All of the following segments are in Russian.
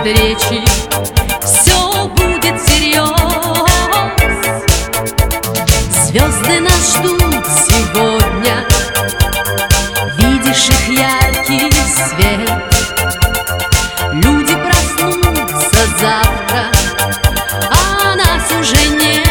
встречи все будет всерьез. Звезды нас ждут сегодня, видишь их яркий свет. Люди проснутся завтра, а нас уже нет.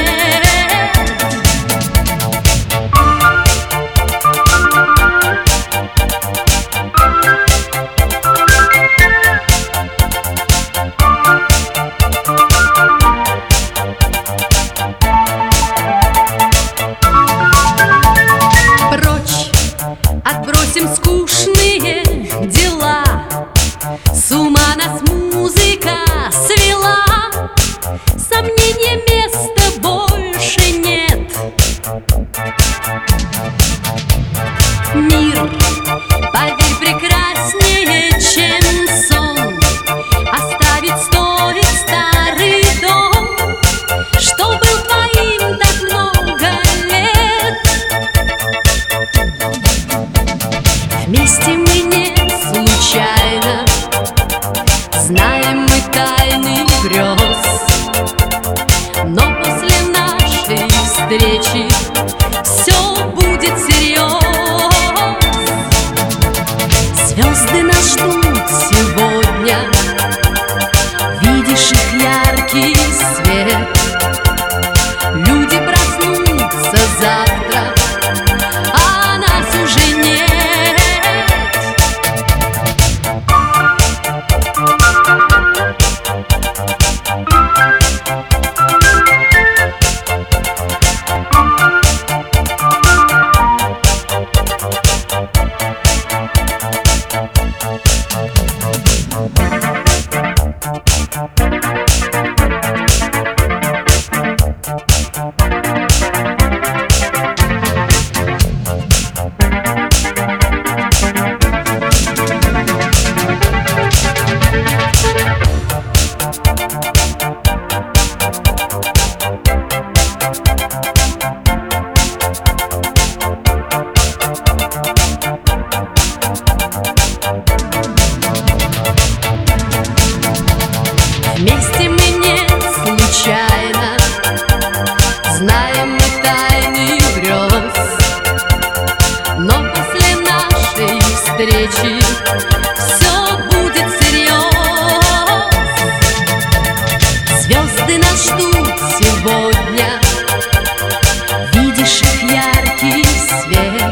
Отбросим скучные дела, с ума нас музыка свела. Сомнения места больше нет. Мир, поверь, прекраснее, чем сон. Оставить стоит старый дом, что был твоим так много лет. Вместе мы не случайно, знаем мы тайны грез. Но после нашей встречи все будет всерьез. Звезды нас ждут сегодня, видишь их яркий свет. Люди проснутся завтра, а нас уже нет. Вместе мы не случайно, знаем мы тайны грез. Но после нашей встречи все будет всерьез. Звезды нас ждут сегодня, видишь их яркий свет.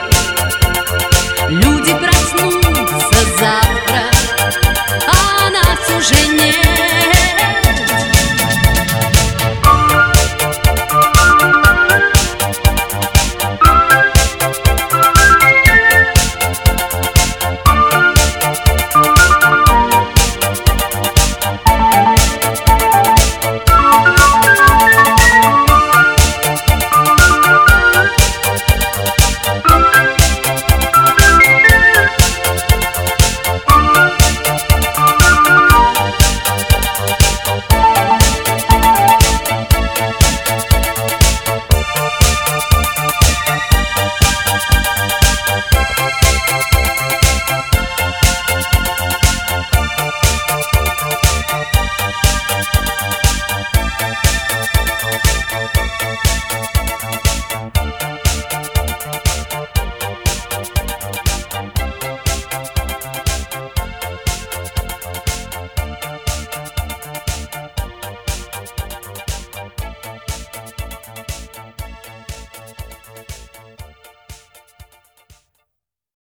Люди проснутся завтра, а нас уже нет.